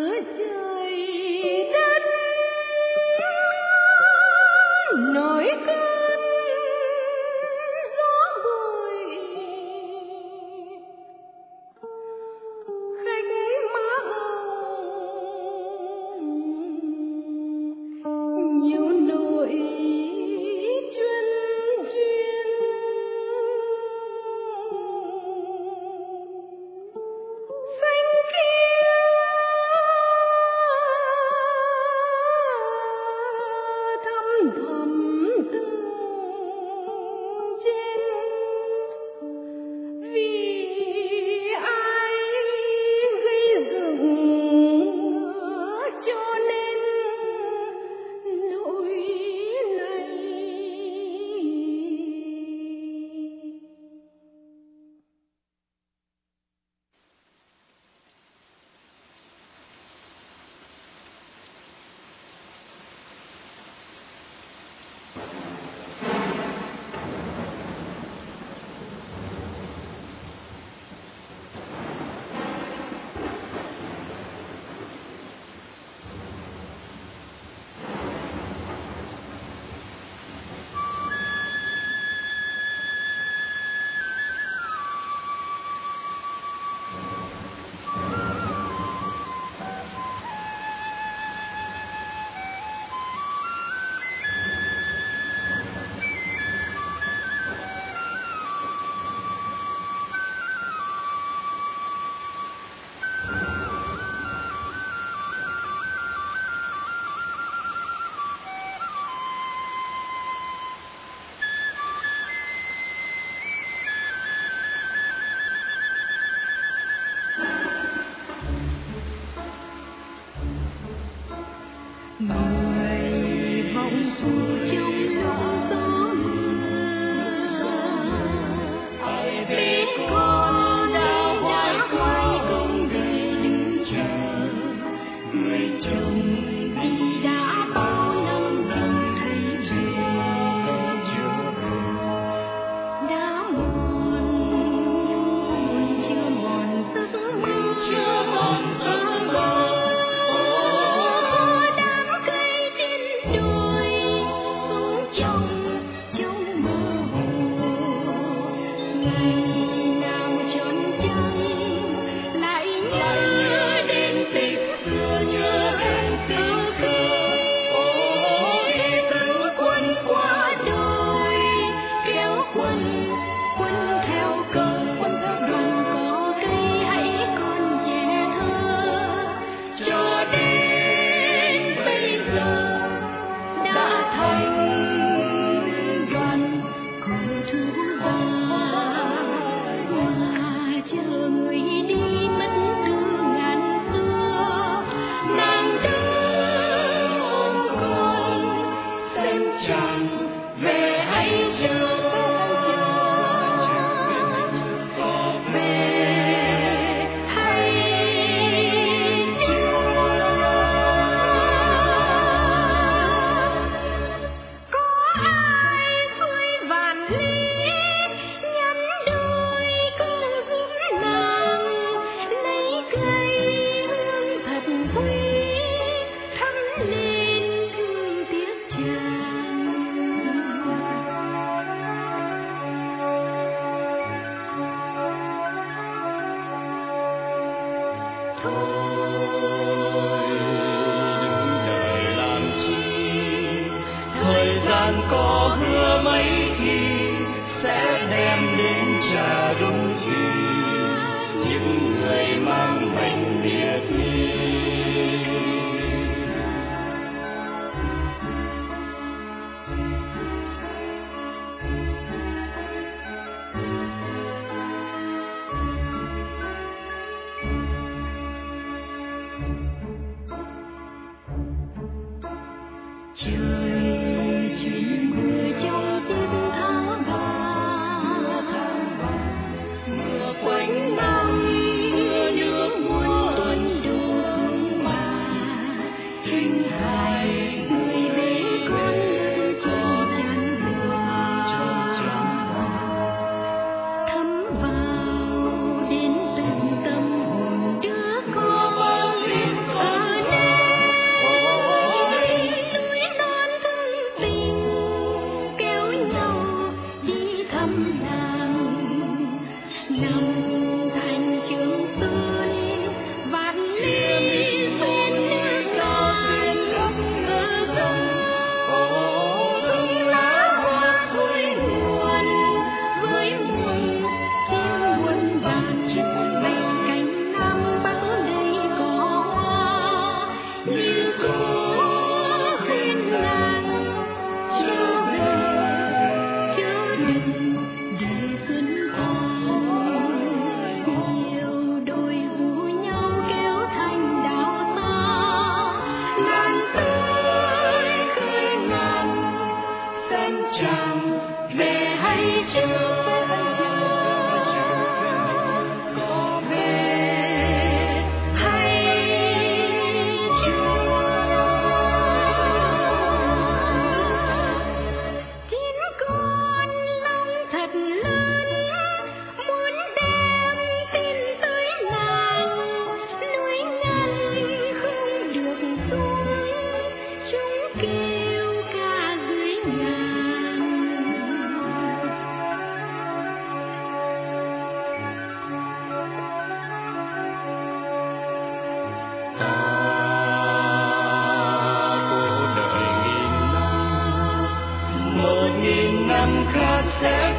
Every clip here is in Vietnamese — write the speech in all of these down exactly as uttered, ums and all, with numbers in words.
Hãy subscribe cho kênh Ghiền Mì Gõ để không bỏ lỡ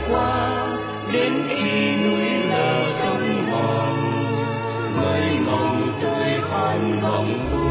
qua đến khi núi lở sông hòn mây mộng tươi khoan vọng vu.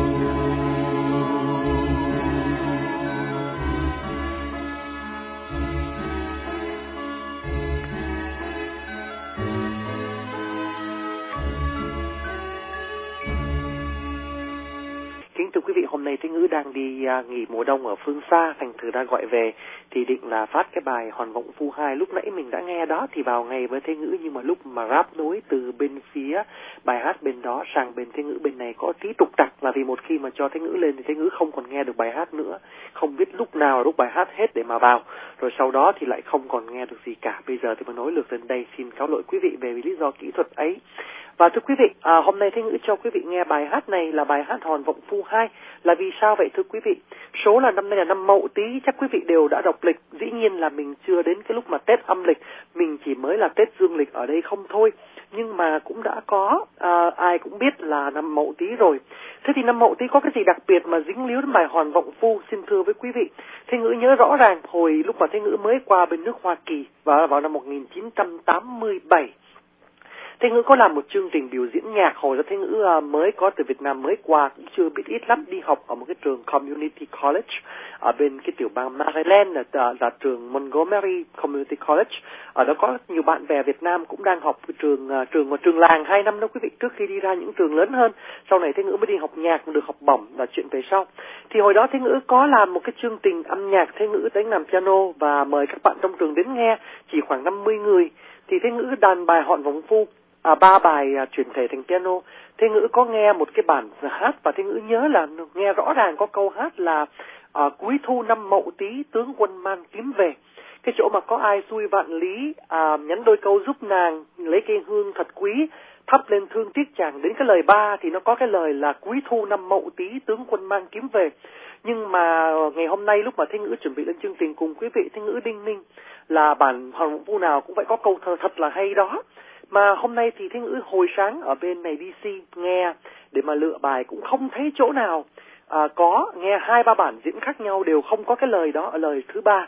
Kính thưa quý vị, hôm nay Thế Ngữ đang đi uh, nghỉ mùa đông ở phương xa, thành thử ra gọi về thì định là phát cái bài Hòn Vọng Phu hai lúc nãy mình đã nghe đó thì vào ngày với Thế Ngữ, nhưng mà lúc mà ráp nối từ bên phía bài hát bên đó sang bên Thế Ngữ bên này có tí trục trặc, là vì một khi mà cho Thế Ngữ lên thì Thế Ngữ không còn nghe được bài hát nữa, không biết lúc nào lúc bài hát hết để mà vào, rồi sau đó thì lại không còn nghe được gì cả. Bây giờ thì mà nối lượt lên đây, xin cáo lỗi quý vị về lý do kỹ thuật ấy. Và thưa quý vị, à, hôm nay Thế Ngữ cho quý vị nghe bài hát này là bài hát Hòn Vọng Phu hai. Là vì sao vậy thưa quý vị? Số là năm nay là năm Mậu Tý, chắc quý vị đều đã đọc lịch. Dĩ nhiên là mình chưa đến cái lúc mà Tết âm lịch, mình chỉ mới là Tết dương lịch ở đây không thôi. Nhưng mà cũng đã có, à, ai cũng biết là năm Mậu Tý rồi. Thế thì năm Mậu Tý có cái gì đặc biệt mà dính líu đến bài Hòn Vọng Phu? Xin thưa với quý vị, Thế Ngữ nhớ rõ ràng hồi lúc mà Thế Ngữ mới qua bên nước Hoa Kỳ và vào năm một nghìn chín trăm tám mươi bảy. Thế Ngữ có làm một chương trình biểu diễn nhạc. Hồi đó Thế Ngữ uh, mới có từ Việt Nam mới qua, cũng chưa biết ít lắm, đi học ở một cái trường Community College ở bên cái tiểu bang Maryland, là, là, là trường Montgomery Community College. Ở đó có nhiều bạn bè Việt Nam cũng đang học cái trường uh, trường mà trường làng hai năm đó quý vị, trước khi đi ra những trường lớn hơn. Sau này Thế Ngữ mới đi học nhạc, được học bổng, là chuyện về sau. Thì hồi đó Thế Ngữ có làm một cái chương trình âm nhạc, Thế Ngữ đánh làm piano và mời các bạn trong trường đến nghe, chỉ khoảng năm mươi người. Thì Thế Ngữ đàn bài Hòn Vọng Phu, À, ba bài à, chuyển thể thành piano. Thế Ngữ có nghe một cái bản hát và Thế Ngữ nhớ là nghe rõ ràng có câu hát là à, cuối thu năm Mậu Tý tướng quân mang kiếm về. Cái chỗ mà có ai xui vạn lý, à, nhắn đôi câu giúp nàng, lấy cây hương thật quý, thắp lên thương tiếc chàng. Đến cái lời ba thì nó có cái lời là cuối thu năm Mậu Tý tướng quân mang kiếm về. Nhưng mà ngày hôm nay lúc mà Thế Ngữ chuẩn bị lên chương trình cùng quý vị, Thế Ngữ đinh ninh là bản Hòn Vọng Phu nào cũng phải có câu thơ thật là hay đó. Mà hôm nay thì Thế Ngữ hồi sáng ở bên này đê xê nghe để mà lựa bài cũng không thấy chỗ nào à, có, nghe hai ba bản diễn khác nhau đều không có cái lời đó ở lời thứ ba.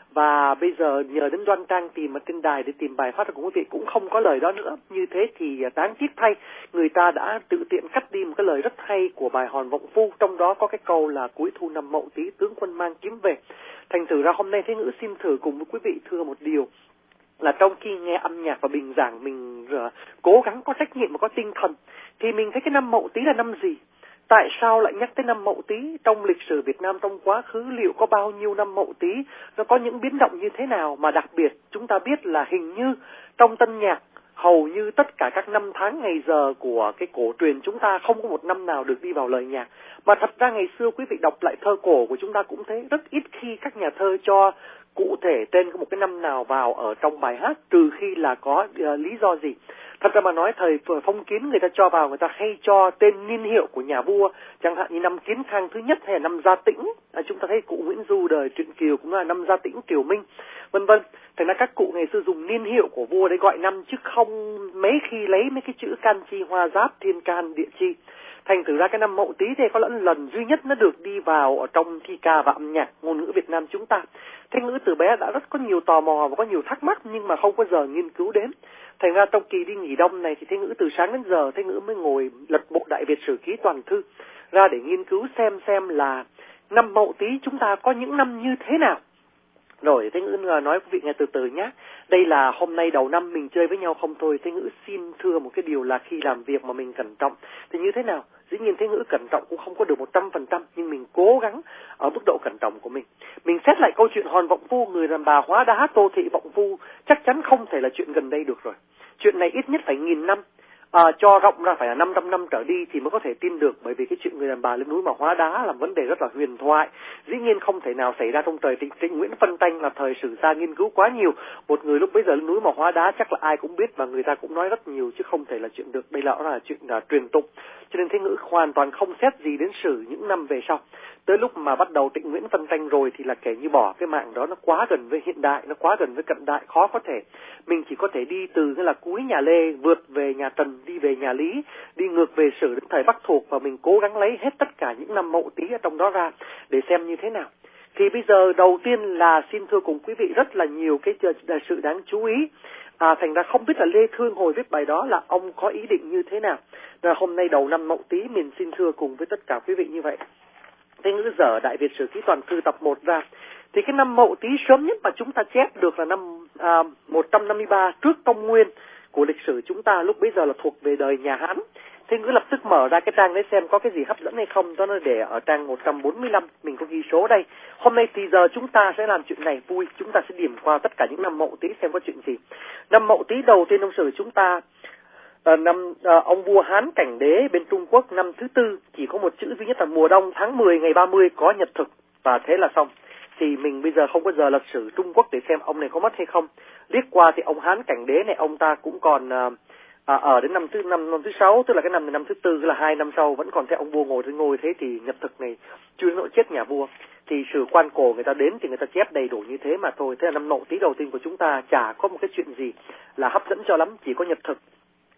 Và bây giờ nhờ đến Đoan Trang tìm ở trên đài để tìm bài phát của quý vị cũng không có lời đó nữa. Như thế thì đáng tiếc thay, người ta đã tự tiện cắt đi một cái lời rất hay của bài Hòn Vọng Phu, trong đó có cái câu là cuối thu năm Mậu Tý tướng quân mang kiếm về. Thành thử ra hôm nay Thế Ngữ xin thử cùng với quý vị thưa một điều, là trong khi nghe âm nhạc và bình giảng mình uh, cố gắng có trách nhiệm và có tinh thần, thì mình thấy cái năm Mậu Tý là năm gì? Tại sao lại nhắc tới năm Mậu Tý? Trong lịch sử Việt Nam trong quá khứ liệu có bao nhiêu năm Mậu Tý? Nó có những biến động như thế nào? Mà đặc biệt chúng ta biết là hình như trong tân nhạc hầu như tất cả các năm tháng ngày giờ của cái cổ truyền chúng ta không có một năm nào được đi vào lời nhạc. Mà thật ra ngày xưa quý vị đọc lại thơ cổ của chúng ta cũng thấy rất ít khi các nhà thơ cho cụ thể tên một cái năm nào vào ở trong bài hát, trừ khi là có uh, lý do gì. Thật ra mà nói, thời phong kiến người ta cho vào, người ta hay cho tên niên hiệu của nhà vua, chẳng hạn như năm Kiến Khang thứ nhất hay là năm Gia Tĩnh. À, chúng ta thấy cụ Nguyễn Du đời truyện Kiều cũng là năm Gia Tĩnh Triều Minh, vân vân. Thành ra các cụ ngày xưa dùng niên hiệu của vua để gọi năm, chứ không mấy khi lấy mấy cái chữ can chi hoa giáp thiên can địa chi. Thành thử ra cái năm Mậu Tý thì có lẫn lần duy nhất nó được đi vào ở trong thi ca và âm nhạc ngôn ngữ Việt Nam chúng ta. Thế Ngữ từ bé đã rất có nhiều tò mò và có nhiều thắc mắc nhưng mà không có giờ nghiên cứu đến. Thành ra trong kỳ đi nghỉ đông này thì Thế Ngữ từ sáng đến giờ Thế Ngữ mới ngồi lật bộ Đại Việt Sử Ký toàn thư ra để nghiên cứu xem xem là năm Mậu Tý chúng ta có những năm như thế nào. Rồi Thế Ngữ nói quý vị nghe từ từ nhé. Đây là hôm nay đầu năm mình chơi với nhau không thôi. Thế Ngữ xin thưa một cái điều là khi làm việc mà mình cẩn trọng thì như thế nào? Dĩ nhiên Thế Ngữ cẩn trọng cũng không có được một trăm phần trăm, nhưng mình cố gắng ở mức độ cẩn trọng của mình. Mình xét lại câu chuyện Hòn Vọng Phu, người đàn bà hóa đá Tô Thị Vọng Phu chắc chắn không thể là chuyện gần đây được rồi. Chuyện này ít nhất phải nghìn năm. À, cho rộng ra phải là năm trăm năm trở đi thì mới có thể tin được, bởi vì cái chuyện người đàn bà lên núi mà hóa đá là vấn đề rất là huyền thoại, dĩ nhiên không thể nào xảy ra trong thời Trịnh Trịnh Nguyễn Phân Tanh, là thời sử gia nghiên cứu quá nhiều. Một người lúc bấy giờ lên núi mà hóa đá chắc là ai cũng biết và người ta cũng nói rất nhiều, chứ không thể là chuyện được. Đây là, là chuyện là truyền tụng, cho nên Thế Ngữ hoàn toàn không xét gì đến sử những năm về sau. Tới lúc mà bắt đầu Trịnh Nguyễn Phân Tanh rồi thì là kể như bỏ cái mạng đó, nó quá gần với hiện đại, nó quá gần với cận đại, khó có thể. Mình chỉ có thể đi từ cái là cuối nhà Lê vượt về nhà Tần, đi về nhà Lý, đi ngược về sử đến thời Bắc Thuộc, và mình cố gắng lấy hết tất cả những năm Mậu Tý ở trong đó ra để xem như thế nào. Thì bây giờ đầu tiên là xin thưa cùng quý vị rất là nhiều cái sự đáng chú ý. À, thành ra không biết là Lê Thương hồi viết bài đó là ông có ý định như thế nào. Và hôm nay đầu năm Mậu Tý mình xin thưa cùng với tất cả quý vị như vậy. Thế ngữ dở Đại Việt Sử Ký Toàn Thư tập một ra. Thì cái năm Mậu Tý sớm nhất mà chúng ta chép được là năm à, một trăm năm mươi ba trước Công Nguyên của lịch sử chúng ta, lúc bấy giờ là thuộc về đời nhà Hán. Thế ngữ lập tức mở ra cái trang đấy xem có cái gì hấp dẫn hay không, cho nó để ở trang một trăm bốn mươi lăm, mình có ghi số đây. Hôm nay thì giờ chúng ta sẽ làm chuyện này vui, chúng ta sẽ điểm qua tất cả những năm Mậu Tý xem có chuyện gì. Năm Mậu Tý đầu tiên trong sử chúng ta, à, năm à, ông vua Hán Cảnh Đế bên Trung Quốc năm thứ tư, chỉ có một chữ duy nhất là mùa đông, tháng mười ngày ba mươi có nhật thực, và thế là xong. Thì mình bây giờ không có giờ lịch sử Trung Quốc để xem ông này có mất hay không. Liếc qua thì ông Hán Cảnh Đế này ông ta cũng còn à, à, ở đến năm thứ năm năm thứ sáu, tức là cái năm này năm thứ tư, là hai năm sau vẫn còn thấy ông vua ngồi trên ngôi. Thế thì nhật thực này chưa nỗi chết nhà vua. Thì sử quan cổ người ta đến thì người ta chép đầy đủ như thế mà thôi. Thế là năm Mậu Tý đầu tiên của chúng ta chả có một cái chuyện gì là hấp dẫn cho lắm, chỉ có nhật thực.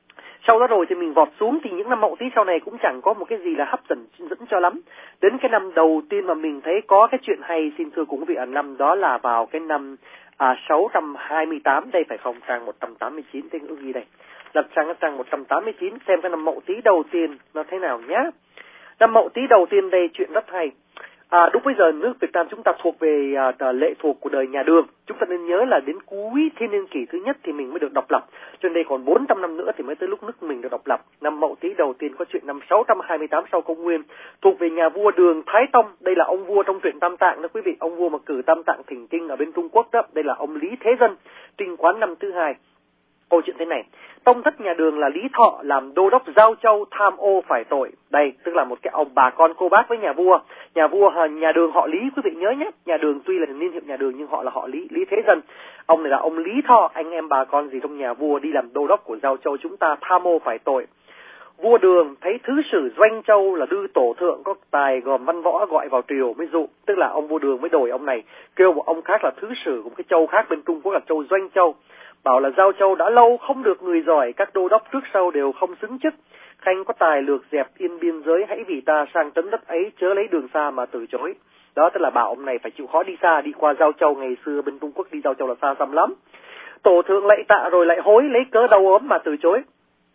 Sau đó rồi thì mình vọt xuống thì những năm Mậu Tý sau này cũng chẳng có một cái gì là hấp dẫn dẫn cho lắm. Đến cái năm đầu tiên mà mình thấy có cái chuyện hay, xin thưa cùng quý vị, ở năm đó là vào cái năm à, sáu trăm hai mươi tám, đây phải không, trang một trăm tám mươi chín, tên ngữ ghi đây. Lật sang cái trang một trăm tám mươi chín xem cái năm Mậu Tý đầu tiên nó thế nào nhá. Năm Mậu Tý đầu tiên đây chuyện rất hay. À, lúc bây giờ nước Việt Nam chúng ta thuộc về à, lệ thuộc của đời nhà Đường. Chúng ta nên nhớ là đến cuối thiên niên kỷ thứ nhất thì mình mới được độc lập. Cho nên đây còn bốn trăm năm nữa thì mới tới lúc nước mình được độc lập. Năm Mậu Tý đầu tiên có chuyện năm sáu trăm hai mươi tám sau Công Nguyên, thuộc về nhà vua Đường Thái Tông. Đây là ông vua trong truyện Tam Tạng đó quý vị, ông vua mà cử Tam Tạng thỉnh kinh ở bên Trung Quốc đó. Đây là ông Lý Thế Dân, trinh quán năm thứ hai. Câu chuyện thế này, tông thất nhà Đường là Lý Thọ làm đô đốc Giao Châu tham ô phải tội. Đây, tức là một cái ông bà con cô bác với nhà vua. Nhà vua nhà Đường họ Lý, quý vị nhớ nhé. Nhà Đường tuy là niên hiệu nhà Đường nhưng họ là họ Lý, Lý Thế Dân. Ông này là ông Lý Thọ, anh em bà con gì trong nhà vua đi làm đô đốc của Giao Châu chúng ta tham ô phải tội. Vua Đường thấy thứ sử Doanh Châu là Đư Tổ Thượng có tài gồm văn võ gọi vào triều mới dụ, tức là ông vua Đường mới đổi ông này, kêu một ông khác là thứ sử của cái châu khác bên Trung Quốc là châu Doanh Châu. Bảo là Giao Châu đã lâu không được người giỏi, các đô đốc trước sau đều không xứng chức. Khanh có tài lược dẹp yên biên giới, hãy vì ta sang trấn đất ấy, chớ lấy đường xa mà từ chối. Đó, tức là bảo ông này phải chịu khó đi xa, đi qua Giao Châu. Ngày xưa bên Trung Quốc đi Giao Châu là xa xăm lắm. Tổ thượng lạy tạ rồi lại hối, lấy cớ đau ốm mà từ chối.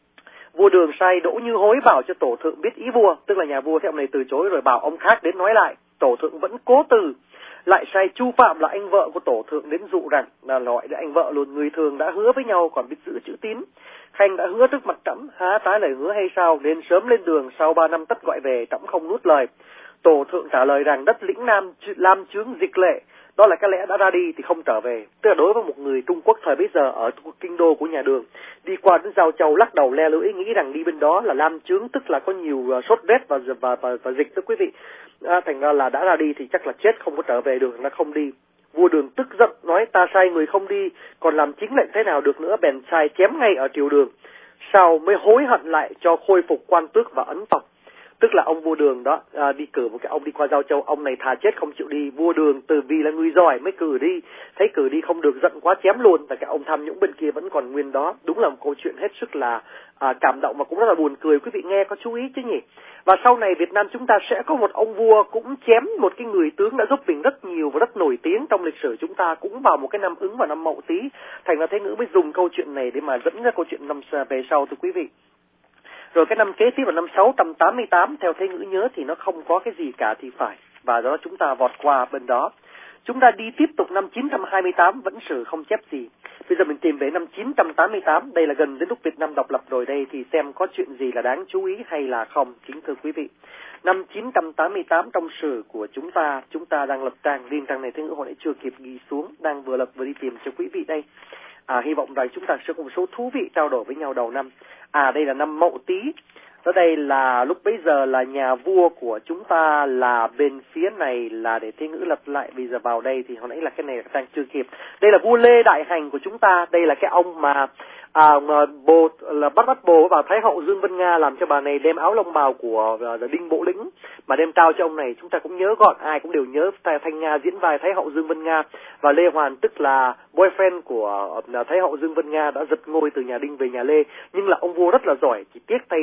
Vua Đường sai Đỗ Như Hối bảo cho tổ thượng biết ý vua, tức là nhà vua thế ông này từ chối rồi bảo ông khác đến nói lại. Tổ thượng vẫn cố từ, lại sai Chu Phạm là anh vợ của tổ thượng đến dụ rằng là loại để anh vợ luôn, người thường đã hứa với nhau còn biết giữ chữ tín. Khanh đã hứa trước mặt trẫm, há tái lời hứa hay sao, nên sớm lên đường, sau ba năm tất gọi về, trẫm không nuốt lời. Tổ thượng trả lời rằng đất lĩnh Nam Lam chướng dịch lệ, đó là cái lẽ đã ra đi thì không trở về. Tức là đối với một người Trung Quốc thời bấy giờ ở kinh đô của nhà Đường, đi qua đến Giao Châu lắc đầu le lưỡi nghĩ rằng đi bên đó là lam chướng, tức là có nhiều sốt rét và và và, và dịch đó quý vị. À, thành ra là đã ra đi thì chắc là chết không có trở về được, nó không đi. Vua Đường tức giận nói ta sai người không đi, còn làm chính lệnh thế nào được nữa, bèn sai chém ngay ở triều Đường. Sau mới hối hận lại cho khôi phục quan tước và ấn tộc. Tức là ông vua Đường đó à, đi cử một cái ông đi qua Giao Châu, ông này thà chết không chịu đi. Vua Đường từ vì là người giỏi mới cử đi, thấy cử đi không được giận quá chém luôn, và cái ông tham nhũng bên kia vẫn còn nguyên đó. Đúng là một câu chuyện hết sức là à, cảm động và cũng rất là buồn cười, quý vị nghe có chú ý chứ nhỉ. Và sau này Việt Nam chúng ta sẽ có một ông vua cũng chém một cái người tướng đã giúp mình rất nhiều và rất nổi tiếng trong lịch sử chúng ta, cũng vào một cái năm ứng vào năm Mậu Tý. Thành ra Thế Ngữ mới dùng câu chuyện này để mà dẫn ra câu chuyện năm về sau thưa quý vị. Rồi cái năm kế tiếp là năm sáu trăm tám mươi tám, theo Thế Ngữ nhớ thì nó không có cái gì cả thì phải. Và đó chúng ta vọt qua bên đó. Chúng ta đi tiếp tục năm chín trăm hai mươi tám, vẫn sử không chép gì. Bây giờ mình tìm về năm chín trăm tám mươi tám, đây là gần đến lúc Việt Nam độc lập rồi đây, thì xem có chuyện gì là đáng chú ý hay là không, chính thưa quý vị. Năm chín trăm tám mươi tám trong sử của chúng ta, chúng ta đang lập trang, riêng trang này Thế Ngữ hồi nãy chưa kịp ghi xuống, đang vừa lập vừa đi tìm cho quý vị đây. À, hy vọng rằng chúng ta sẽ có một số thú vị trao đổi với nhau đầu năm. À, đây là năm Mậu Tý. Ở đây là lúc bấy giờ là nhà vua của chúng ta là bên phía này là để Thế Ngữ lập lại. Bây giờ vào đây thì hồi nãy là cái này là trang chưa kịp. Đây là vua Lê Đại Hành của chúng ta. Đây là cái ông mà à, mà bồ là bắt bắt bồ vào Thái hậu Dương Vân Nga, làm cho bà này đem áo lông bào của uh, Đinh Bộ Lĩnh mà đem trao cho ông này. Chúng ta cũng nhớ gọn, ai cũng đều nhớ Thanh Nga diễn vai Thái hậu Dương Vân Nga, và Lê Hoàn tức là boyfriend của uh, Thái hậu Dương Vân Nga đã giật ngôi từ nhà Đinh về nhà Lê. Nhưng là ông vua rất là giỏi, chỉ tiếc tay con trai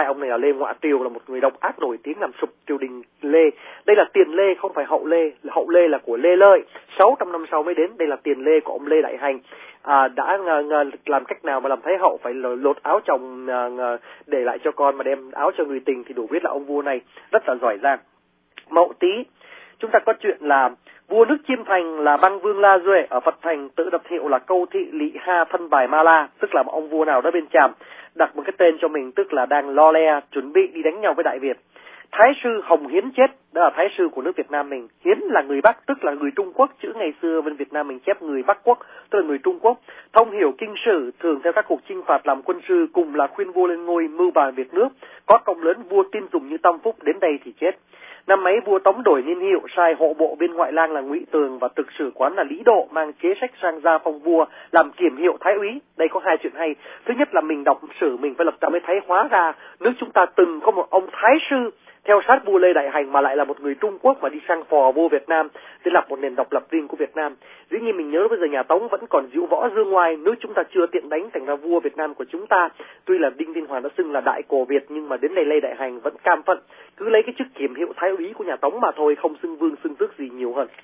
hai ông này là Lê Ngoạ Tiều, là một người độc ác nổi tiếng làm sụp triều đình Lê. Đây là tiền Lê, không phải hậu Lê. Hậu Lê là của Lê Lợi, sáu trăm năm sau mới đến. Đây là tiền Lê của ông Lê Đại Hành. À, đã uh, uh, làm cách nào mà làm Thái hậu phải lột áo chồng uh, uh, để lại cho con mà đem áo cho người tình, thì đủ biết là ông vua này rất là giỏi giang. Mậu Tý, chúng ta có chuyện là vua nước Chiêm Thành là Băng Vương La Duệ ở Phật Thành tự đặt hiệu là Câu Thị Lị Ha Thân Bài Ma La, tức là một ông vua nào đó bên Tràm đặt một cái tên cho mình, tức là đang lo le chuẩn bị đi đánh nhau với Đại Việt. Thái sư Hồng Hiến chết, đó là thái sư của nước Việt Nam mình. Hiến là người Bắc, tức là người Trung Quốc, chữ ngày xưa bên Việt Nam mình chép người Bắc Quốc, tức là người Trung Quốc. Thông hiểu kinh sử, thường theo các cuộc chinh phạt làm quân sư, cùng là khuyên vua lên ngôi mưu bàn Việt nước. Có công lớn, vua tin dùng như Tam Phúc, đến đây thì chết. Năm ấy vua Tống đổi niên hiệu, sai hộ bộ bên ngoại lang là Ngụy Tường và thực sử quán là Lý Độ mang chế sách sang gia phong vua làm kiểm hiệu thái úy. Đây có hai chuyện hay. Thứ nhất là mình đọc sử mình phải lập ra mới thấy hóa ra nước chúng ta từng có một ông thái sư theo sát vua Lê Đại Hành mà lại là một người Trung Quốc mà đi sang phò vua Việt Nam để lập một nền độc lập riêng của Việt Nam. Dĩ nhiên mình nhớ bây giờ nhà Tống vẫn còn diễu võ dương ngoai, nước chúng ta chưa tiện đánh, thành ra vua Việt Nam của chúng ta tuy là Đinh Tiên Hoàng đã xưng là Đại Cổ Việt nhưng mà đến đây Lê Đại Hành vẫn cam phận cứ lấy cái chức kiểm hiệu thái úy của nhà Tống mà thôi, không xưng vương xưng tước gì nhiều hơn.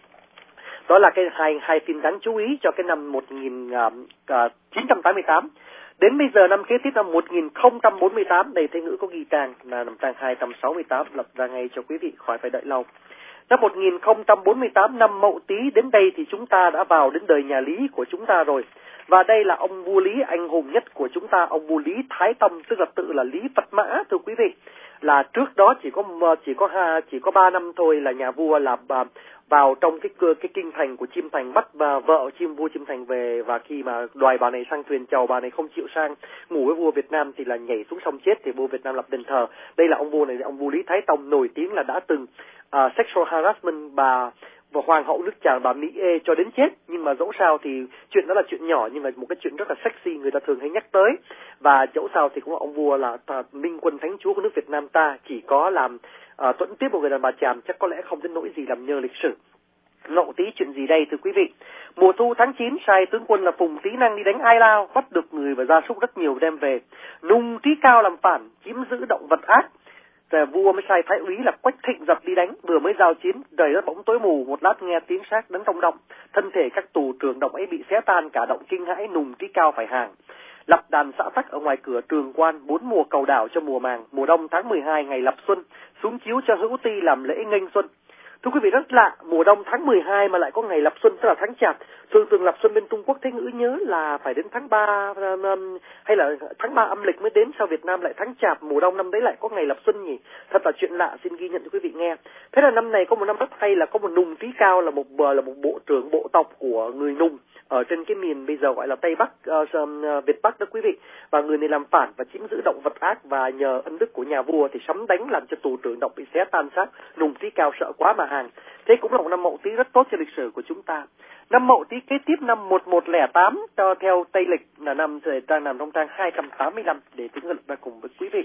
Đó là cái hai hai tin đáng chú ý cho cái năm một nghìn chín trăm tám mươi tám. Đến bây giờ năm kế tiếp năm một nghìn không trăm bốn mươi tám, đây Thế Ngữ có ghi trang là năm trang hai trăm sáu mươi tám, lập ra ngay cho quý vị khỏi phải đợi lâu. Năm một nghìn không trăm bốn mươi tám, năm Mậu Tý, đến đây thì chúng ta đã vào đến đời nhà Lý của chúng ta rồi. Và đây là ông vua Lý anh hùng nhất của chúng ta, ông vua Lý Thái Tông, tức là tự là Lý Phật Mã, thưa quý vị. Là trước đó chỉ có chỉ có ha chỉ có ba năm thôi là nhà vua là vào trong cái cái kinh thành của Chiêm Thành bắt bà, vợ chim vua Chiêm Thành về, và khi mà đoài bà này sang thuyền chầu, bà này không chịu sang ngủ với vua Việt Nam thì là nhảy xuống sông chết, thì vua Việt Nam lập đền thờ. Đây là ông vua này, ông vua Lý Thái Tông nổi tiếng là đã từng uh, sexual harassment bà và hoàng hậu nước Tràng bà Mỹ Ê cho đến chết. Nhưng mà dẫu sao thì chuyện đó là chuyện nhỏ, nhưng mà một cái chuyện rất là sexy người ta thường hay nhắc tới. Và dẫu sao thì cũng là ông vua là minh quân thánh chúa của nước Việt Nam ta, chỉ có làm uh, tuẫn tiếp một người đàn bà Tràm chắc có lẽ không đến nỗi gì làm nhơ lịch sử. Mậu Tý chuyện gì đây thưa quý vị? Mùa thu tháng chín, sai tướng quân là Phùng Tý Năng đi đánh Ai Lao, bắt được người và gia súc rất nhiều đem về. Nung Trí Cao làm phản, chiếm giữ động vật ác. Rồi vua mới sai thái úy là Quách Thịnh dập đi đánh, vừa mới giao chiến, trời đất bỗng tối mù, một lát nghe tiếng xác đánh trong động, thân thể các tù trưởng động ấy bị xé tan, cả động kinh hãi, Nung Trí Cao phải hàng. Lập đàn xã tắc ở ngoài cửa Trường Quan, bốn mùa cầu đảo cho mùa màng, mùa đông tháng mười hai ngày lập xuân, xuống chiếu cho hữu ti làm lễ nghênh xuân. Thưa quý vị, rất lạ, mùa đông tháng mười hai mà lại có ngày lập xuân, tức là tháng Chạp. Thường thường lập xuân bên Trung Quốc Thế Ngữ nhớ là phải đến tháng ba um, hay là tháng ba âm lịch mới đến, sao Việt Nam lại tháng Chạp, mùa đông năm đấy lại có ngày lập xuân nhỉ? Thật là chuyện lạ, xin ghi nhận cho quý vị nghe. Thế là năm này có một năm rất hay là có một Nùng Trí Cao, là một là một bộ trưởng bộ tộc của người Nùng ở trên cái miền bây giờ gọi là Tây Bắc, uh, Việt Bắc đó quý vị. Và người này làm phản và chiếm giữ động vật ác, và nhờ ân đức của nhà vua thì sấm đánh làm cho tù trưởng động bị xé tan xác. Nùng Trí Cao sợ quá mà hàng. Thế cũng là một năm Mậu Tý rất tốt cho lịch sử của chúng ta. Năm Mậu Tý kế tiếp năm một nghìn một trăm lẻ tám cho theo Tây lịch là năm đang nằm trong trang hai trăm tám mươi lăm để Thế Ngữ ra cùng với quý vị.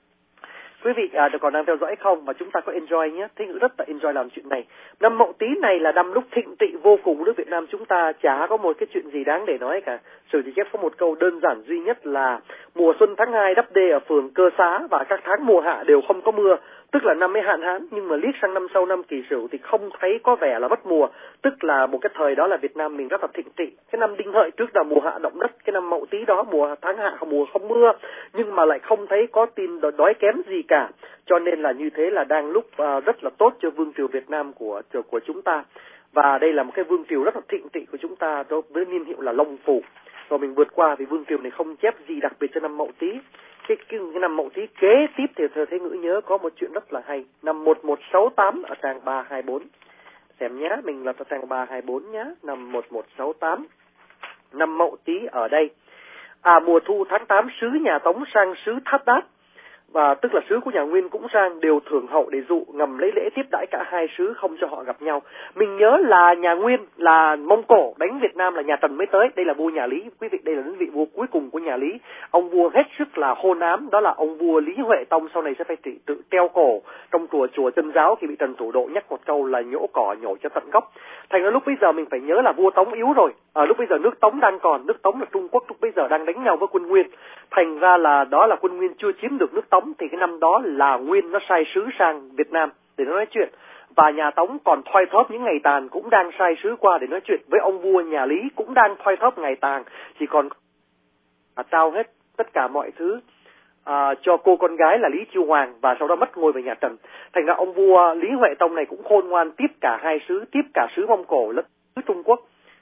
Quý vị à, còn đang theo dõi không? Và chúng ta có enjoy nhé. Thế Ngữ rất là enjoy làm chuyện này. Năm Mậu Tý này là năm lúc thịnh trị vô cùng nước Việt Nam chúng ta, chả có một cái chuyện gì đáng để nói cả. Sử chỉ chép có một câu đơn giản duy nhất là mùa xuân tháng hai đắp đê ở phường Cơ Xá, và các tháng mùa hạ đều không có mưa, tức là năm ấy hạn hán. Nhưng mà liếc sang năm sau năm Kỷ Sửu thì không thấy có vẻ là mất mùa, tức là một cái thời đó là Việt Nam mình rất là thịnh trị. Cái năm Đinh Hợi trước là mùa hạ động đất, cái năm Mậu Tý đó mùa tháng hạ mùa không mưa, nhưng mà lại không thấy có tin đói kém gì cả. Cho nên là như thế là đang lúc uh, rất là tốt cho vương triều Việt Nam của của chúng ta. Và đây là một cái vương triều rất là thịnh trị của chúng ta với niên hiệu là Long Phủ. Rồi mình vượt qua vì vương triều này không chép gì đặc biệt cho năm Mậu Tý. Cái, cái, cái năm Mậu Tý kế tiếp thì Thơ Thế Ngữ nhớ có một chuyện rất là hay. Năm một nghìn một trăm sáu mươi tám ở trang ba trăm hai mươi tư. Xem nhá, mình là trang ba trăm hai mươi tư nhá. Năm một nghìn một trăm sáu mươi tám. Năm Mậu Tý ở đây. À, mùa thu tháng tám, sứ nhà Tống sang sứ Thát Đát, và tức là sứ của nhà Nguyên cũng sang, đều thưởng hậu để dụ, ngầm lấy lễ tiếp đãi cả hai sứ, không cho họ gặp nhau. Mình nhớ là nhà Nguyên là Mông Cổ đánh Việt Nam là nhà Tần mới tới, đây là vua nhà Lý quý vị, đây là vị vua cuối cùng của nhà Lý. Ông vua hết sức là hôn ám, đó là ông vua Lý Huệ Tông, sau này sẽ phải tự, tự treo cổ trong chùa chùa Chân Giáo khi bị Trần Thủ Độ nhắc một câu là nhổ cỏ nhổ cho tận gốc. Thành ra lúc bây giờ mình phải nhớ là vua Tống yếu rồi, ở lúc bây giờ nước Tống đang còn, nước Tống là Trung Quốc lúc bây giờ đang đánh nhau với quân Nguyên, thành ra là đó là quân Nguyên chưa chiếm được nước Tống. Tống thì cái năm đó là Nguyên nó sai sứ sang Việt Nam để nó nói chuyện, và nhà Tống còn thoi thóp những ngày tàn cũng đang sai sứ qua để nói chuyện với ông vua nhà Lý, cũng đang thoi thóp ngày tàn, chỉ còn à, trao hết tất cả mọi thứ à, cho cô con gái là Lý Chiêu Hoàng, và sau đó mất ngôi về nhà Trần. Thành ra ông vua Lý Huệ Tông này cũng khôn ngoan, tiếp cả hai sứ, tiếp cả sứ Mông Cổ lẫn sứ Trung Quốc.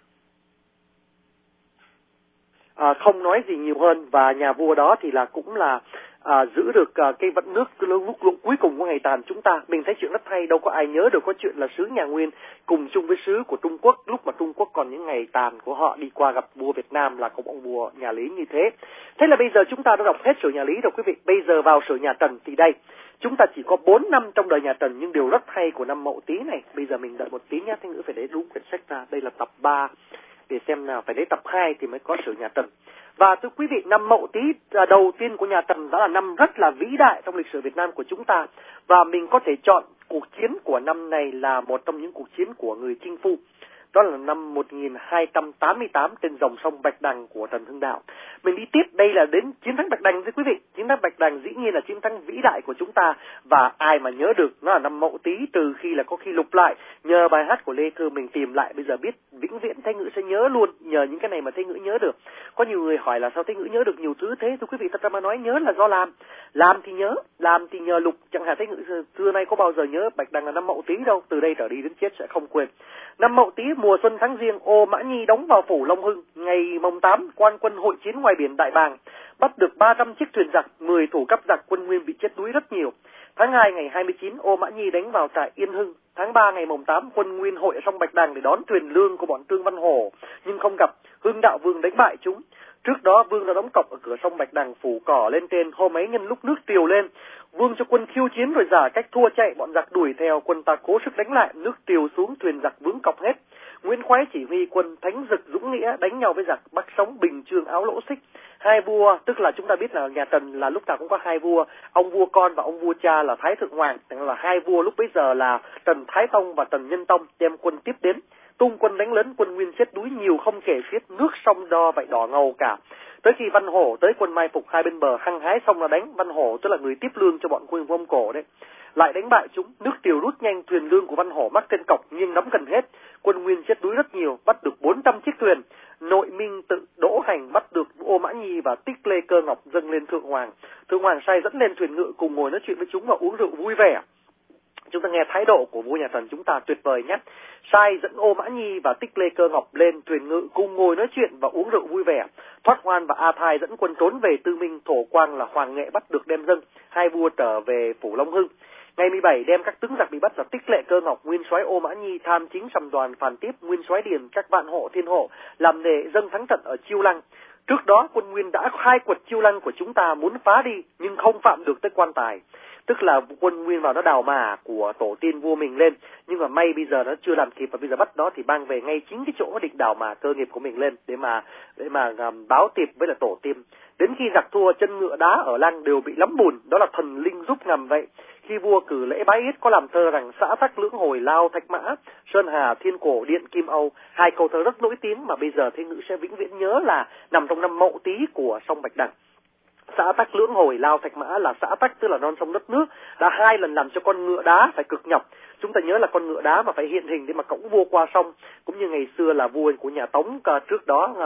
À, không nói gì nhiều hơn, và nhà vua đó thì là cũng là à, giữ được à, cái vận nước lúc, lúc cuối cùng của ngày tàn chúng ta. Mình thấy chuyện rất hay, đâu có ai nhớ được có chuyện là sứ nhà Nguyên cùng chung với sứ của Trung Quốc lúc mà Trung Quốc còn những ngày tàn của họ đi qua gặp vua Việt Nam là cũng ông vua nhà Lý như thế. Thế là bây giờ chúng ta đã đọc hết sử nhà Lý rồi quý vị. Bây giờ vào sử nhà Trần thì đây, chúng ta chỉ có bốn năm trong đời nhà Trần nhưng điều rất hay của năm Mậu Tý này. Bây giờ mình đợi một tí nhé, Thanh Ngữ phải lấy đúng quyển sách ra. Đây là tập ba, để xem nào, phải lấy tập hai thì mới có sử nhà Trần. Và thưa quý vị, năm Mậu Tý đầu tiên của nhà Trần đó là năm rất là vĩ đại trong lịch sử Việt Nam của chúng ta, và mình có thể chọn cuộc chiến của năm này là một trong những cuộc chiến của người chinh phu. Đó là năm một nghìn hai trăm tám mươi tám trên dòng sông Bạch Đằng của Trần Hưng Đạo. Mình đi tiếp, đây là đến chiến thắng Bạch Đằng thưa quý vị. Chiến thắng Bạch Đằng dĩ nhiên là chiến thắng vĩ đại của chúng ta, và ai mà nhớ được nó là năm Mậu Tý, trừ khi là có khi lục lại, nhờ bài hát của Lê Thơ mình tìm lại, bây giờ biết vĩnh viễn Thanh Ngữ sẽ nhớ luôn, nhờ những cái này mà Thanh Ngữ nhớ được. Có nhiều người hỏi là sao Thanh Ngữ nhớ được nhiều thứ thế? Thưa quý vị, thật ra mà nói nhớ là do làm, làm thì nhớ, làm thì nhờ lục. Chẳng hạn Thanh Ngữ xưa nay có bao giờ nhớ Bạch Đằng là năm Mậu Tý đâu, từ đây trở đi đến chết sẽ không quên. Năm Mậu Tý mùa xuân tháng Giêng, Ô Mã Nhi đóng vào phủ Long Hưng. Ngày mồng tám, quan quân hội chiến ngoài biển Đại Bàng, bắt được ba trăm chiếc thuyền giặc, mười thủ cấp giặc quân Nguyên bị chết đuối rất nhiều. Tháng hai ngày hai mươi chín, Ô Mã Nhi đánh vào trại Yên Hưng. Tháng ba ngày mồng tám, quân Nguyên hội ở sông Bạch Đằng để đón thuyền lương của bọn Trương Văn Hổ, nhưng không gặp. Hưng Đạo Vương đánh bại chúng. Trước đó Vương đã đóng cọc ở cửa sông Bạch Đằng, phủ cỏ lên trên. Hôm ấy nhân lúc nước triều lên, Vương cho quân khiêu chiến rồi giả cách thua chạy, bọn giặc đuổi theo, quân ta cố sức đánh lại, nước triều xuống, thuyền giặc vướng cọc hết. Nguyễn Khoái chỉ huy quân Thánh Dực Dũng Nghĩa đánh nhau với giặc, bắt sống Bình Chương Áo Lỗ Xích. Hai vua, tức là chúng ta biết là nhà Trần là lúc nào cũng có hai vua, ông vua con và ông vua cha là Thái Thượng Hoàng, là hai vua lúc bấy giờ là Trần Thái Tông và Trần Nhân Tông đem quân tiếp đến, tung quân đánh lớn, quân Nguyên chết đuối nhiều không kể xiết, nước sông đo vậy đỏ ngầu cả. Tới khi Văn Hổ tới, quân mai phục hai bên bờ hăng hái xong là đánh. Văn Hổ tức là người tiếp lương cho bọn quân Mông Cổ đấy, lại đánh bại chúng. Nước triều rút nhanh, thuyền lương của Văn Hổ mắc trên cọc nhưng đóng gần hết, quân Nguyên chết đuối rất nhiều, bắt được bốn trăm chiếc thuyền. Nội Minh tự đỗ hành bắt được Ô Mã Nhi và Tích Lê Cơ Ngọc dâng lên Thượng Hoàng. Thượng Hoàng sai dẫn lên thuyền ngự cùng ngồi nói chuyện với chúng và uống rượu vui vẻ. Chúng ta nghe thái độ của vua nhà Trần chúng ta tuyệt vời nhé. Sai dẫn Ô Mã Nhi và Tích Lê Cơ Ngọc lên thuyền ngự cùng ngồi nói chuyện và uống rượu vui vẻ. Thoát Hoan và A Thai dẫn quân trốn về Tư Minh. Thổ Quang là Hoàng Nghệ bắt được đem dâng. Hai vua trở về phủ Long Hưng. Ngày mười bảy đem các tướng giặc bị bắt là Tích Lệ Cơ Ngọc, nguyên soái Ô Mã Nhi, Tham Chính Sầm Đoàn, Phàn Tiếp, nguyên soái Điền, các Vạn Hộ, Thiên Hộ làm nề dâng thắng trận ở Chiêu Lăng. Trước đó quân Nguyên đã khai quật Chiêu Lăng của chúng ta, muốn phá đi nhưng không phạm được tới quan tài. Tức là quân Nguyên vào nó đào mả của tổ tiên vua mình lên, nhưng mà may bây giờ nó chưa làm kịp, và bây giờ bắt đó thì mang về ngay chính cái chỗ định đào mả cơ nghiệp của mình lên để mà để mà um, báo tiệp với là tổ tiên. Đến khi giặc thua, chân ngựa đá ở Lăng đều bị lắm bùn, đó là thần linh giúp ngầm vậy. Khi vua cử lễ bái yết có làm thơ rằng xã tắc lưỡng hồi lao thạch mã, sơn hà thiên cổ điện kim âu. Hai câu thơ rất nổi tiếng mà bây giờ Thế Ngữ sẽ vĩnh viễn nhớ là nằm trong năm Mậu Tý của sông Bạch Đằng. Xã tắc lưỡng hồi lao thạch mã là xã tắc tức là non sông đất nước, đã hai lần làm cho con ngựa đá phải cực nhọc. Chúng ta nhớ là con ngựa đá mà phải hiện hình để mà cõng vua qua sông, cũng như ngày xưa là vua của nhà Tống trước đó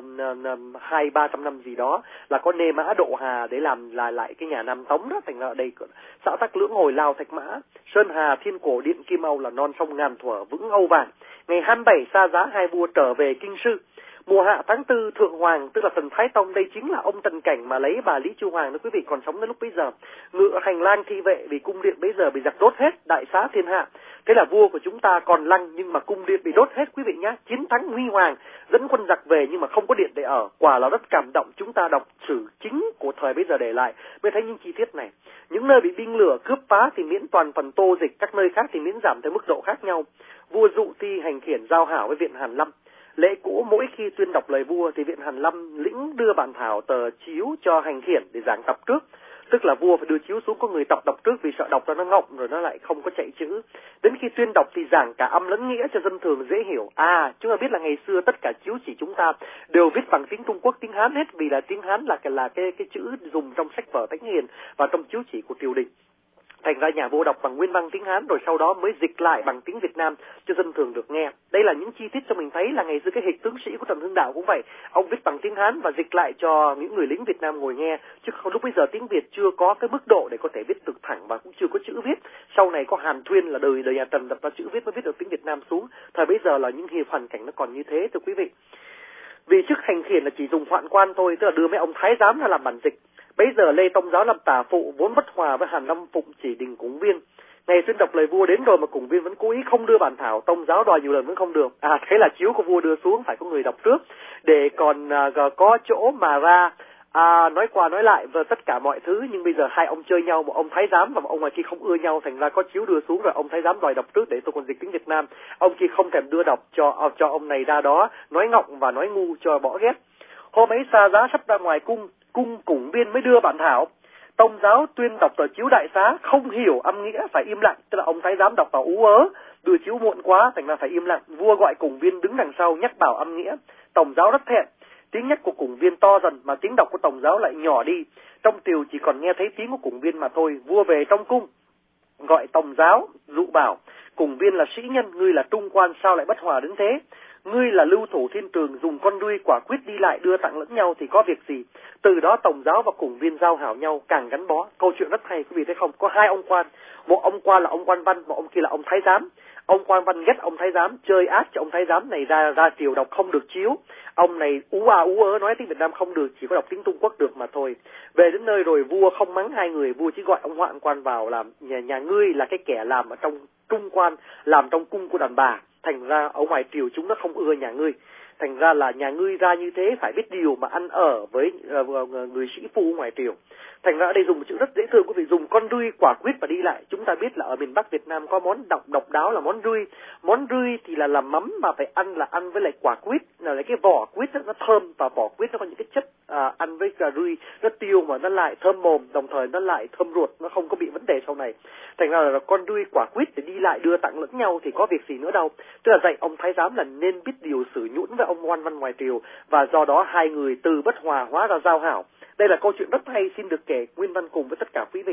hai ba trăm năm gì đó là có nê mã độ hà để làm lại lại cái nhà Nam Tống đó. Thành ra ở đây xã tắc lưỡng hồi lao thạch mã, sơn hà thiên cổ điện kim âu là non sông ngàn thuở vững âu vàng. Ngày hai mươi bảy sa giá hai vua trở về kinh sư. Mùa hạ tháng tư, Thượng Hoàng tức là Tần Thái Tông, đây chính là ông Tần Cảnh mà lấy bà Lý Chiêu Hoàng đó quý vị, còn sống đến lúc bấy giờ. Ngựa hành lang thi vệ vì cung điện bấy giờ bị giặc đốt hết, đại xá thiên hạ. Thế là vua của chúng ta còn lăng nhưng mà cung điện bị đốt hết quý vị nhá. Chiến thắng huy hoàng, dẫn quân giặc về nhưng mà không có điện để ở, quả là rất cảm động. Chúng ta đọc sử chính của thời bấy giờ để lại mới thấy những chi tiết này. Những nơi bị binh lửa cướp phá thì miễn toàn phần tô dịch, các nơi khác thì miễn giảm theo mức độ khác nhau. Vua dụ thi hành khiển giao hảo với viện Hàn Lâm. Lễ cũ mỗi khi tuyên đọc lời vua thì viện Hàn Lâm lĩnh đưa bản thảo tờ chiếu cho hành khiển để giảng tập trước. tức là vua phải đưa chiếu xuống, có người tập đọc trước vì sợ đọc ra nó ngọng rồi nó lại không có chạy chữ. Đến khi tuyên đọc thì giảng cả âm lẫn nghĩa cho dân thường dễ hiểu. À, chúng ta biết là ngày xưa tất cả chiếu chỉ chúng ta đều viết bằng tiếng Trung Quốc, tiếng Hán hết, vì là tiếng Hán là cái là cái cái chữ dùng trong sách vở Thánh Hiền và trong chiếu chỉ của triều đình. Thành ra nhà vua đọc bằng nguyên văn tiếng Hán rồi sau đó mới dịch lại bằng tiếng Việt Nam cho dân thường được nghe. Đây là những chi tiết cho mình thấy là ngày xưa cái hịch tướng sĩ của Trần Hưng Đạo cũng vậy. Ông viết bằng tiếng Hán và dịch lại cho những người lính Việt Nam ngồi nghe. Chứ không, lúc bây giờ tiếng Việt chưa có cái mức độ để có thể viết được thẳng và cũng chưa có chữ viết. Sau này có Hàn Thuyên là đời đời nhà Trần đặt ra chữ viết mới viết được tiếng Việt Nam xuống. Thời bây giờ là những hiệp hoàn cảnh nó còn như thế thưa quý vị. Vì chức hành khiển là chỉ dùng hoạn quan thôi, tức là đưa mấy ông thái giám ra làm bản dịch. Bây giờ Lê Tông Giáo làm tả phụ, vốn bất hòa với Hàn Lâm Phụng chỉ đình cúng viên. Ngày xuyên đọc lời vua đến rồi mà cúng viên vẫn cố ý không đưa bản thảo, Tông Giáo đòi nhiều lần vẫn không được. À, thế là chiếu của vua đưa xuống phải có người đọc trước để còn à, có chỗ mà ra à, nói qua nói lại và tất cả mọi thứ. Nhưng bây giờ hai ông chơi nhau, một ông thái giám và một ông ngoài kia không ưa nhau, thành ra có chiếu đưa xuống rồi ông thái giám đòi đọc trước để tôi còn dịch tiếng Việt Nam. Ông kia không thèm đưa đọc cho cho ông này ra đó nói ngọng và nói ngu cho bỏ ghét. Hôm ấy xa giá sắp ra ngoài cung, cung củng viên mới đưa bản thảo. Tông Giáo tuyên đọc tờ chiếu đại xá, không hiểu âm nghĩa phải im lặng, tức là ông thái giám đọc vào ú ớ, đưa chiếu muộn quá thành ra phải im lặng. Vua gọi củng viên đứng đằng sau nhắc bảo âm nghĩa. Tổng Giáo rất thẹn, tiếng nhắc của củng viên to dần mà tiếng đọc của Tổng Giáo lại nhỏ đi. Trong tiều chỉ còn nghe thấy tiếng của củng viên mà thôi. Vua về trong cung gọi Tổng Giáo dụ bảo: Củng viên là sĩ nhân, ngươi là trung quan, sao lại bất hòa đến thế? Ngươi là lưu thủ thiên tường, dùng con đuôi quả quyết đi lại đưa tặng lẫn nhau thì có việc gì? Từ đó Tổng Giáo và Củng viên giao hảo nhau, càng gắn bó. Câu chuyện rất hay, quý vị thấy không? Có hai ông quan, một ông quan là ông quan văn, một ông kia là ông thái giám. Ông quan văn ghét ông thái giám, chơi ác cho ông thái giám này ra ra triều đọc không được chiếu. Ông này ú à ú ớ nói tiếng Việt Nam không được, chỉ có đọc tiếng Trung Quốc được mà thôi. Về đến nơi rồi vua không mắng hai người, vua chỉ gọi ông hoạn quan vào làm nhà, nhà ngươi là cái kẻ làm ở trong trung quan, làm trong cung của đàn bà. Thành ra ở ngoài triều chúng nó không ưa nhà ngươi. Thành ra là nhà ngươi ra như thế phải biết điều mà ăn ở với uh, người sĩ phu ngoài triều. Thành ra ở đây dùng một chữ rất dễ thương, quý vị, dùng con rươi quả quyết và đi lại. Chúng ta biết là ở miền Bắc Việt Nam có món độc độc đáo là món rươi. Món rươi thì là làm mắm mà phải ăn là ăn với lại quả quýt, là lấy cái vỏ quýt rất nó thơm và vỏ quýt nó có những cái chất à, ăn với cà rươi nó tiêu mà nó lại thơm mồm, đồng thời nó lại thơm ruột, nó không có bị vấn đề sau này. Thành ra là con rươi quả quýt để đi lại đưa tặng lẫn nhau thì có việc gì nữa đâu. Tức là dạy ông thái giám là nên biết điều xử nhũn với ông quan văn ngoài triều, và do đó hai người từ bất hòa hóa ra giao hảo. Đây là câu chuyện rất hay, xin được kể nguyên văn cùng với tất cả quý vị.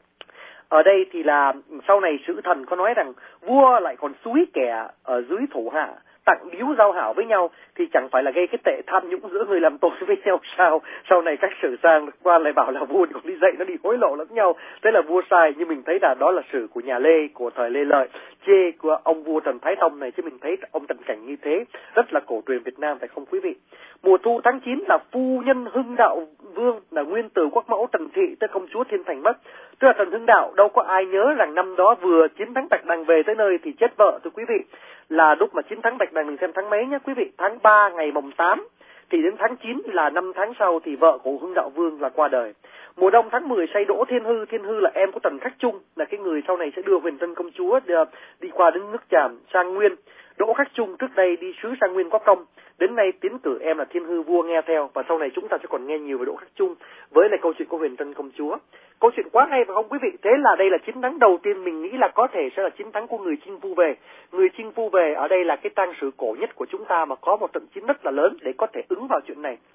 Ở đây thì là sau này sử thần có nói rằng vua lại còn xúi kẻ ở dưới thủ hạ tặng biếu giao hảo với nhau thì chẳng phải là gây cái tệ tham nhũng giữa người làm tội với nhau sao? Sau này các sử sang quan lại bảo là vua còn đi dạy nó đi hối lộ lẫn nhau, thế là vua sai. Nhưng mình thấy là đó là sử của nhà Lê, của thời Lê Lợi, chê của ông vua Trần Thái Tông này, chứ mình thấy ông Trần Cảnh như thế rất là cổ truyền Việt Nam phải không quý vị? Mùa thu tháng chín là phu nhân Hưng Đạo Vương là nguyên tử quốc mẫu Trần Thị tới công chúa Thiên Thành mất. Tức là Trần Hưng Đạo đâu có ai nhớ rằng năm đó vừa chiến thắng Bạch Đằng về tới nơi thì chết vợ thưa quý vị. Là lúc mà chiến thắng Bạch Đằng, mình xem tháng mấy nhé quý vị, tháng ba ngày mồng tám, thì đến tháng chín là năm tháng sau thì vợ của Hưng Đạo Vương là qua đời. Mùa đông tháng mười say đỗ Thiên Hư, Thiên Hư là em của Trần Khắc Trung, là cái người sau này sẽ đưa Huyền Trân công chúa đi, đi qua đến nước Tràm sang Nguyên. Đỗ Khắc Trung trước đây đi sứ sang Nguyên có công, đến nay tiến cử em là Thiên Hư, vua nghe theo, và sau này chúng ta sẽ còn nghe nhiều về Đỗ Khắc Trung với lại câu chuyện của Huyền Trân công chúa. Câu chuyện quá hay phải không quý vị? Thế là đây là chiến thắng đầu tiên, mình nghĩ là có thể sẽ là chiến thắng của người chinh phu về. Người chinh phu về ở đây là cái trang sử cổ nhất của chúng ta mà có một trận chiến rất là lớn để có thể ứng vào chuyện này.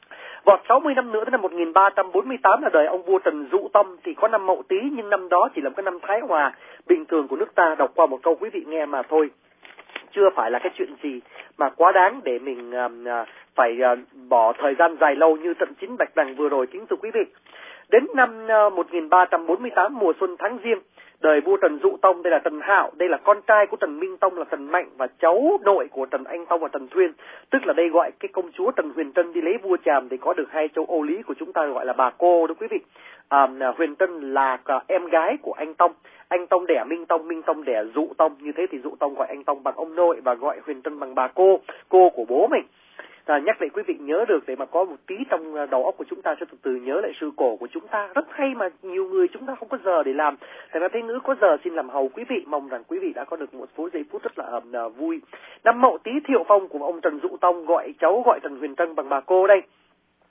Vọt sáu mươi năm nữa tới năm một nghìn ba trăm bốn mươi tám là đời ông vua Trần Dụ Tông, thì có năm Mậu Tý, nhưng năm đó chỉ là cái năm Thái Hòa bình thường của nước ta. Đọc qua một câu quý vị nghe mà thôi, chưa phải là cái chuyện gì mà quá đáng để mình uh, phải uh, bỏ thời gian dài lâu như trận chiến Bạch Đằng vừa rồi, kính thưa quý vị. Đến năm uh, một nghìn ba trăm bốn mươi tám mùa xuân tháng Giêng, đời vua Trần Dụ Tông, đây là Trần Hạo, đây là con trai của Trần Minh Tông là Trần Mạnh và cháu nội của Trần Anh Tông và Trần Thuyên, tức là đây gọi cái công chúa Trần Huyền Trân đi lấy vua Tràm thì có được hai châu ô lý của chúng ta gọi là bà cô đó quý vị. À, Huyền Trân là uh, em gái của anh Tông, anh Tông đẻ Minh Tông, Minh Tông đẻ Dụ Tông, như thế thì Dụ Tông gọi anh Tông bằng ông nội và gọi Huyền Trân bằng bà cô, cô của bố mình. À, nhắc lại quý vị nhớ được để mà có một tí trong đầu óc của chúng ta sẽ từ từ nhớ lại sự cổ của chúng ta, rất hay mà nhiều người chúng ta không có giờ để làm. Thành ra Thế Ngữ có giờ xin làm hầu quý vị, mong rằng quý vị đã có được một số giây phút rất là uh, vui. Năm Mậu Tý Thiệu Phong của ông Trần Dụ Tông gọi cháu gọi Trần Huyền Trân bằng bà cô đây.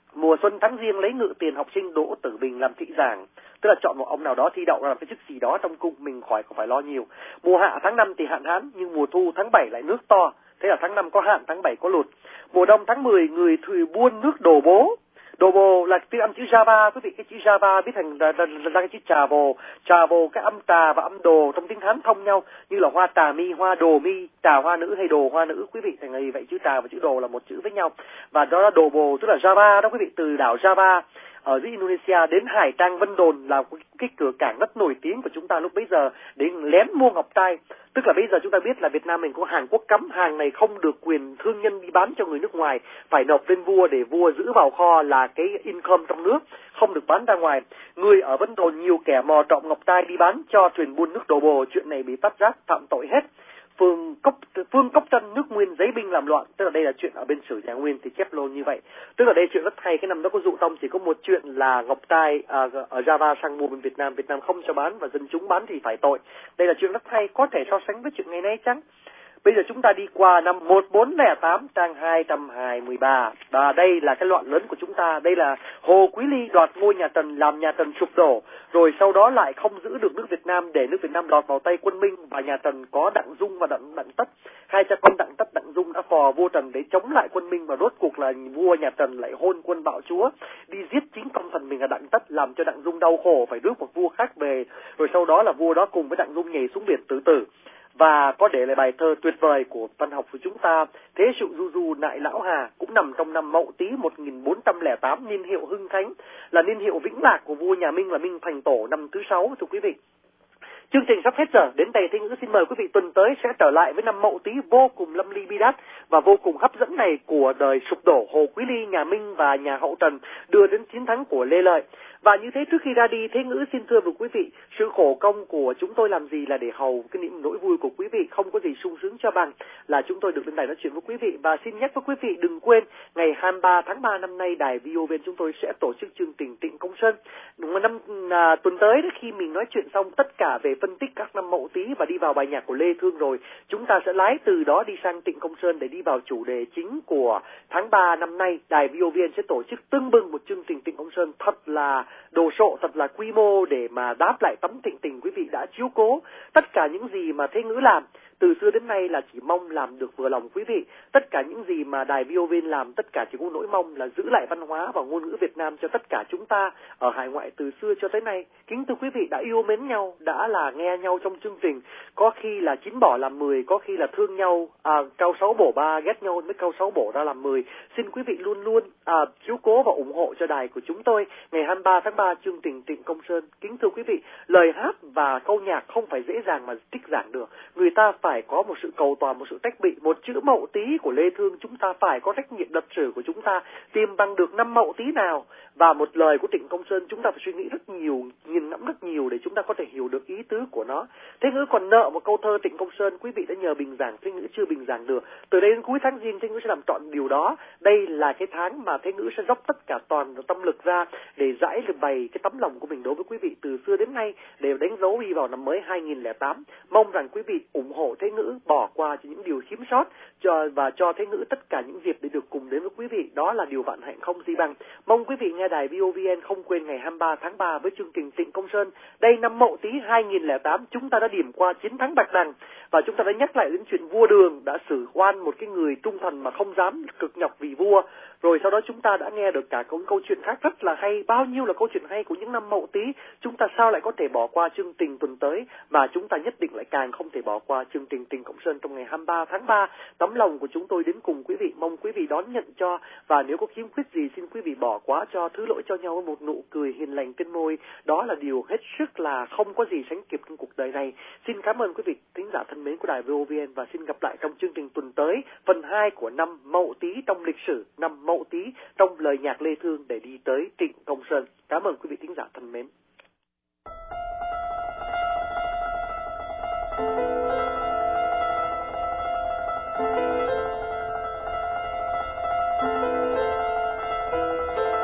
Mùa xuân tháng Giêng lấy ngự tiền học sinh Đỗ Tử Bình làm thị giảng, tức là chọn một ông nào đó thi đậu làm cái chức gì đó trong cung, mình khỏi không phải lo nhiều. Mùa hạ tháng năm thì hạn hán, nhưng mùa thu tháng bảy lại nước to, thế là tháng năm có hạn, tháng bảy có lụt. Mùa đông tháng mười người thủy buôn nước đổ bố. Đồ bồ là tiếng âm chữ Java, quý vị, cái chữ Java viết thành ra, ra, ra cái chữ trà vồ, trà vồ, cái âm trà và âm đồ trong tiếng Hán thông nhau, như là hoa trà mi, hoa đồ mi, trà hoa nữ hay đồ hoa nữ, quý vị, thành vì vậy chữ trà và chữ đồ là một chữ với nhau. Và đó là đồ bồ, tức là Java đó quý vị, từ đảo Java ở dưới Indonesia đến Hải Trang Vân Đồn là cái cửa cảng rất nổi tiếng của chúng ta lúc bấy giờ để lén mua ngọc trai. Tức là bây giờ chúng ta biết là Việt Nam mình có hàng quốc cấm, hàng này không được quyền thương nhân đi bán cho người nước ngoài, phải nộp lên vua để vua giữ vào kho là cái income trong nước, không được bán ra ngoài. Người ở Vân Đồn nhiều kẻ mò trộm ngọc trai đi bán cho thuyền buôn nước đổ bồ, chuyện này bị tắt giác phạm tội hết. Phương Cốc Phương Cốc Trân nước Nguyên giấy binh làm loạn, tức là đây là chuyện ở bên sử nhà Nguyên thì chép luôn như vậy. Tức là đây chuyện rất hay, cái năm đó có dụ tông chỉ có một chuyện là ngọc trai à, ở Java sang mua bên Việt Nam, Việt Nam không cho bán và dân chúng bán thì phải tội. Đây là chuyện rất hay, có thể so sánh với chuyện ngày nay chăng? Bây giờ chúng ta đi qua năm một bốn không tám trang hai trăm hai mươi ba. Và đây là cái loạn lớn của chúng ta. Đây là Hồ Quý Ly đoạt ngôi nhà Tần, làm nhà Tần sụp đổ. Rồi sau đó lại không giữ được nước Việt Nam, để nước Việt Nam lọt vào tay quân Minh. Và nhà Tần có Đặng Dung và Đặng, Đặng Tất. Hai cha con Đặng Tất, Đặng Dung đã phò vua Trần để chống lại quân Minh. Và rốt cuộc là vua nhà Tần lại hôn quân bạo chúa, đi giết chính công thần mình là Đặng Tất, làm cho Đặng Dung đau khổ, phải rước một vua khác về. Rồi sau đó là vua đó cùng với Đặng Dung nhảy xuống biển tự tử. Và có để lại bài thơ tuyệt vời của văn học của chúng ta, Thế sự du du nại lão hà, cũng nằm trong năm Mậu Tý một nghìn bốn trăm lẻ tám, niên hiệu Hưng Thánh, là niên hiệu vĩnh lạc của vua nhà Minh, là Minh Thành Tổ năm thứ sáu. Thưa quý vị, chương trình sắp hết giờ, đến đây Thế Ngữ xin mời quý vị tuần tới sẽ trở lại với năm Mậu Tý vô cùng lâm ly bi đát và vô cùng hấp dẫn này của đời sụp đổ Hồ Quý Ly, nhà Minh và nhà Hậu Trần, đưa đến chiến thắng của Lê Lợi. Và như thế, trước khi ra đi, Thế Ngữ xin thưa với quý vị, sự khổ công của chúng tôi làm gì là để hầu cái niềm nỗi vui của quý vị, không có gì sung sướng cho bằng là chúng tôi được lên đài nói chuyện với quý vị. Và xin nhắc với quý vị đừng quên, ngày hai mươi ba tháng ba năm nay, đài vê o vê chúng tôi sẽ tổ chức chương trình Tịnh Công Sơn. Năm à, tuần tới, khi mình nói chuyện xong tất cả về phân tích các năm Mậu Tý và đi vào bài nhạc của Lê Thương rồi, chúng ta sẽ lái từ đó đi sang Tịnh Công Sơn để đi vào chủ đề chính của tháng ba năm nay. Đài vê o vê sẽ tổ chức tưng bừng một chương trình Tịnh Công Sơn thật là đồ sộ, thật là quy mô để mà đáp lại tấm thịnh tình quý vị đã chiếu cố. Tất cả những gì mà Thế Ngữ làm từ xưa đến nay là chỉ mong làm được vừa lòng quý vị. Tất cả những gì mà đài vê o vê làm, tất cả chỉ có nỗi mong là giữ lại văn hóa và ngôn ngữ Việt Nam cho tất cả chúng ta ở hải ngoại từ xưa cho tới nay. Kính thưa quý vị, đã yêu mến nhau, đã là nghe nhau trong chương trình, có khi là chín bỏ làm mười, có khi là thương nhau, à, cao sáu bổ ba, ghét nhau mới cao sáu bổ ra làm mười. Xin quý vị luôn luôn à, chiếu cố và ủng hộ cho đài của chúng tôi ngày hai mươi ba tháng ba chương trình Tịnh Công Sơn. Kính thưa quý vị, lời hát và câu nhạc không phải dễ dàng mà trích giảng được. Người ta phải có một sự cầu toàn, một sự tách bị. Một chữ Mậu Tý của Lê Thương chúng ta phải có trách nhiệm lịch sử của chúng ta tìm bằng được năm Mậu Tý nào, và một lời của Tịnh Công Sơn chúng ta phải suy nghĩ rất nhiều, nhìn ngẫm rất nhiều để chúng ta có thể hiểu được ý tứ của nó. Thế Ngữ còn nợ một câu thơ Tịnh Công Sơn, quý vị đã nhờ bình giảng, Thế Ngữ chưa bình giảng được. Từ đây đến cuối tháng Giêng, Thế Ngữ sẽ làm trọn điều đó. Đây là cái tháng mà Thế Ngữ sẽ dốc tất cả toàn tâm lực ra để giải được bày cái tấm lòng của mình đối với quý vị từ xưa đến nay, để đánh dấu đi vào năm mới hai nghìn lẻ tám. Mong rằng quý vị ủng hộ Thế Ngữ, bỏ qua cho những điều khiếm sót cho và cho Thế Ngữ tất cả những dịp để được cùng đến với quý vị. Đó là điều vạn hạnh không gì bằng. Mong quý vị nghe đài vê o vê en không quên ngày hai mươi ba tháng ba với chương trình Tịnh Công Sơn. Đây năm Mậu Tý hai nghìn lẻ tám, chúng ta đã điểm qua chiến thắng Bạch Đằng và chúng ta đã nhắc lại đến chuyện vua Đường đã xử oan một cái người trung thần mà không dám cực nhọc vì vua. Rồi sau đó chúng ta đã nghe được cả câu, câu chuyện khác rất là hay, bao nhiêu là câu chuyện hay của những năm Mậu Tý. Chúng ta sao lại có thể bỏ qua chương trình tuần tới, mà chúng ta nhất định lại càng không thể bỏ qua chương trình Tịnh Công Sơn trong ngày hai mươi ba tháng ba. Tấm lòng của chúng tôi đến cùng quý vị, mong quý vị đón nhận cho, và nếu có khiếm khuyết gì xin quý vị bỏ qua cho, thứ lỗi cho nhau một nụ cười hiền lành trên môi. Đó là điều hết sức là không có gì sánh kịp trong cuộc đời này. Xin cảm ơn quý vị thính giả thân mến của đài vê o vê en và xin gặp lại trong chương trình tuần tới, phần hai của năm Mậu Tý trong lịch sử, năm Mậu Tý trong lời nhạc Lê Thương để đi tới Tịnh Công Sơn. Cảm ơn quý vị thính giả thân mến.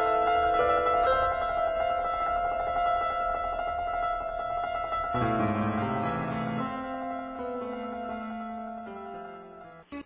Thank you.